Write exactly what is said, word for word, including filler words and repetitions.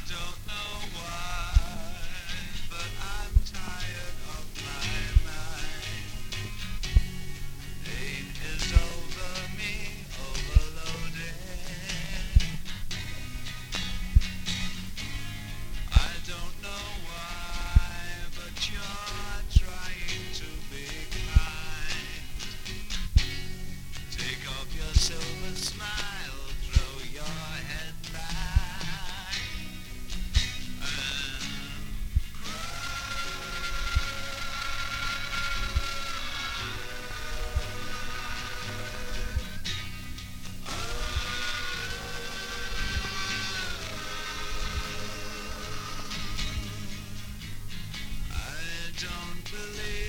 don't know why, but I'm tired of my mind. Pain is over me, overloading. I don't know why, but you're trying to be kind. Take off your silver smile, throw your head back, and I don't believe